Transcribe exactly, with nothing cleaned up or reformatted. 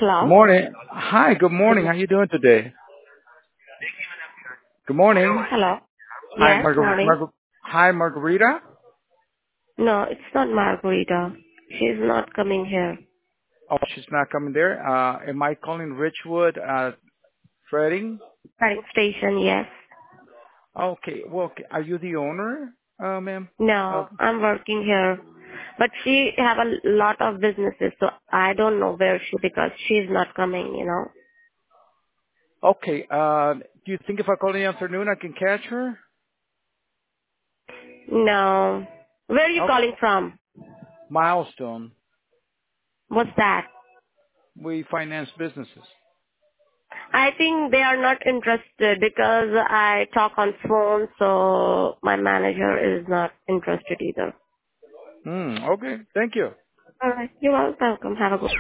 Good Hello? morning. Hi, good Good morning. mo- How you doing today? Good morning. Hello? Hi, Yes, Margar- morning. Margar- Hi, Margarita. No, it's not Margarita. She's not coming here. Oh, she's not coming there. Uh, am I calling Richwood, uh, Trading? Starting station, yes. Okay. Well, okay. Are you the owner, uh, ma'am? No, Of, I'm working here. But she have a lot of businesses, so I don't know where she, because she's not coming, you know. okay. Uh, do you think if I call in the afternoon, I can catch her? No. Where are you Oh, calling from? Milestone. What's that? We finance businesses. I think they are not interested because I talk on phone, so my manager is not interested either. Hmm. Okay. Thank you. Alright, you're welcome. Have a good